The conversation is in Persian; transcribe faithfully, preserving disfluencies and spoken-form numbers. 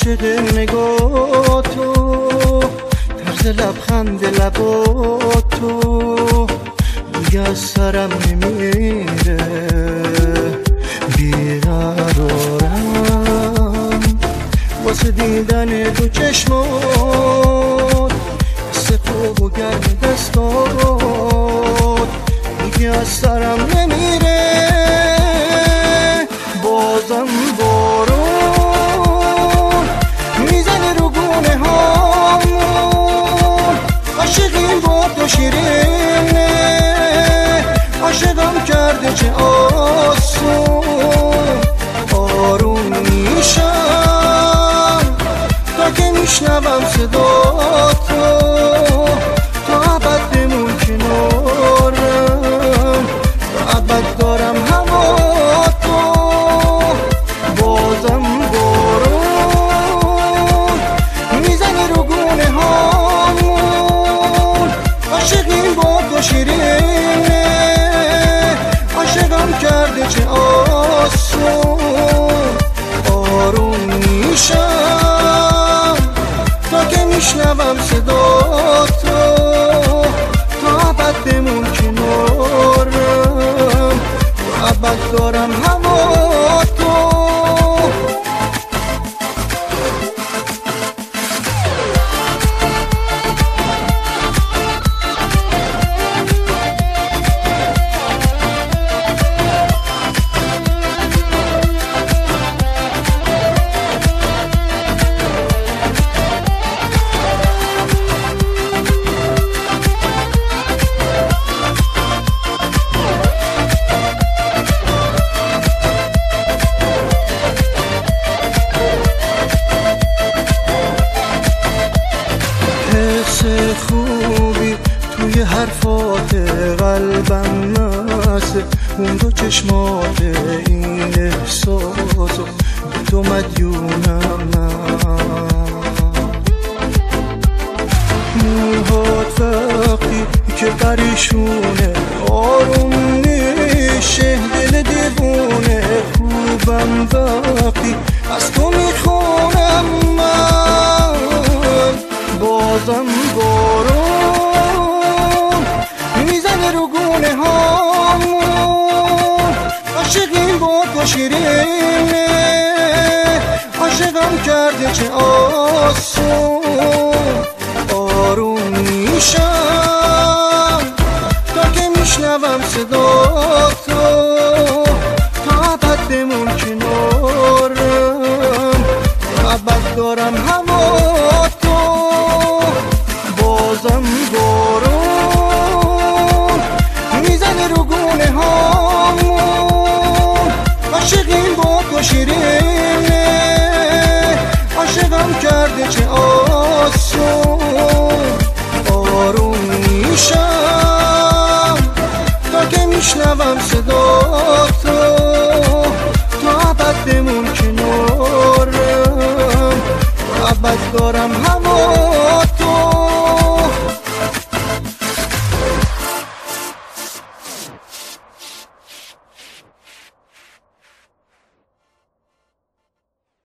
عاشق نگاه تو، طرز لبخند لبا تو دیگه از سرم نمیره. بیقرارم واسه دیدن دو چشمات، حس خوب و گرم دستات دیگه از سرم نمیره. بازم بارون میزنه رو گونه هامون، عاشقیم با تو شیرینه، عاشقم کرده چه آسون. آروم میشم تا که میشنوم صدا تو، تا ابد بمون کنارم، تا ابد دارم هوا تو. بازم بارون میزنه رو گونه هامون، عاشقیم با تو شیرینه، عاشقم کرده چه آسون. آروم میشم تا که میشنوم صدا تو، تا ابد بمون کنارم، تا ابد دارم هوا تو. خوبی توی حرفات قلبم هست، اون دو چشمات این احساسو به تو مدیونم من. موهات وقتی که پریشونه آروم میشه دل دیوونه، خوبم وقتی از تو میخونم من. بازم بارون میزنه رو گونه هامون، عاشقیم با تو شیرینه، عاشقم کرده چه آسون. آروم میشم تا که میشنوم صدا تو، تا ابد بمون کنارم، تا ابد دارم هوا تو. بازم بارون میزنه رو گونه هامون، عاشقیم با تو شیرینه، عاشقم کرده چه آسون. آروم میشم تا که میشنوم صدا تو، تا ابد بمون کنارم، تا ابد دارم هوا